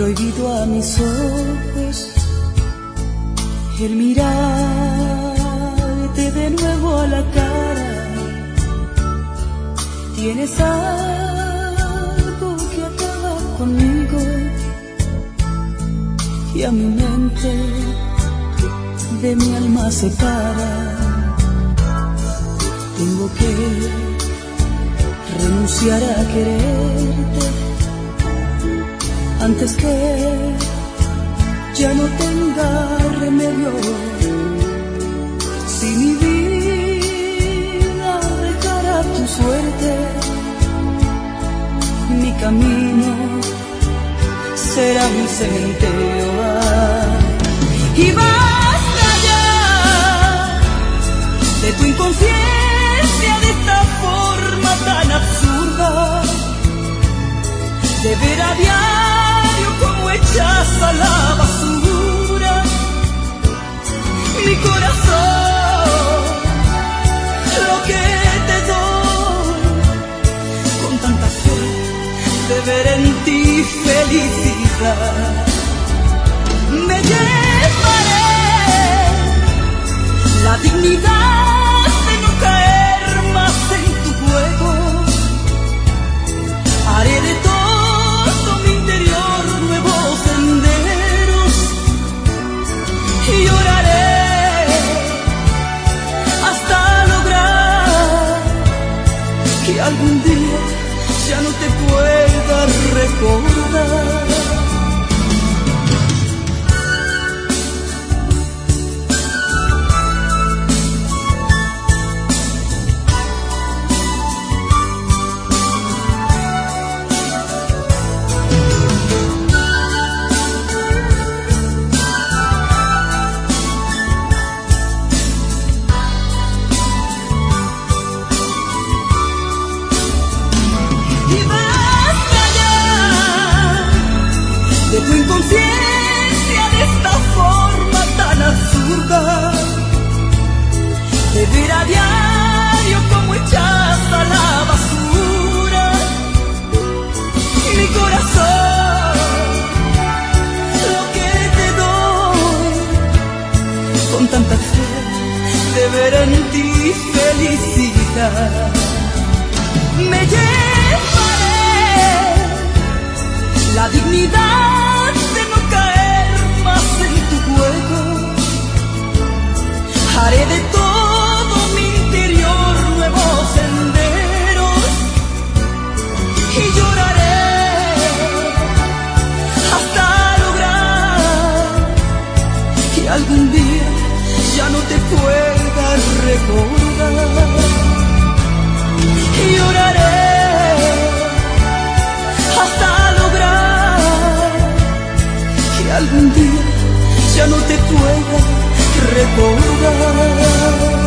prohibido a mis ojos el mirarte de nuevo a la cara. Tienes algo que acaba conmigo y a mi mente de mi alma separa. Tengo que renunciar a quererte antes que ya no tenga remedio. Si mi vida dejara tu suerte, mi camino será un cementerio. Y basta ya de tu inconsciencia, de esta forma tan absurda de ver a diario como echas a la basura mi corazón, lo que te doy con tanta fe de ver en ti felicidad. Me llevaré la dignidad de no caer más en tu juego. Haré de todo mi interior nuevos senderos y lloraré hasta lograr que algún día ya no te pueda recordar. De tu inconsciencia, de esta forma tan absurda de ver a diario como echas a la basura mi corazón, lo que te doy con tanta fe de ver en ti felicidad. Me llevaré la dignidad de no caer más en tu juego. Haré de todo mi interior nuevos senderos y lloraré hasta lograr que algún día ya no te pueda recordar. Y lloraré hasta algún día ya no te pueda recordar.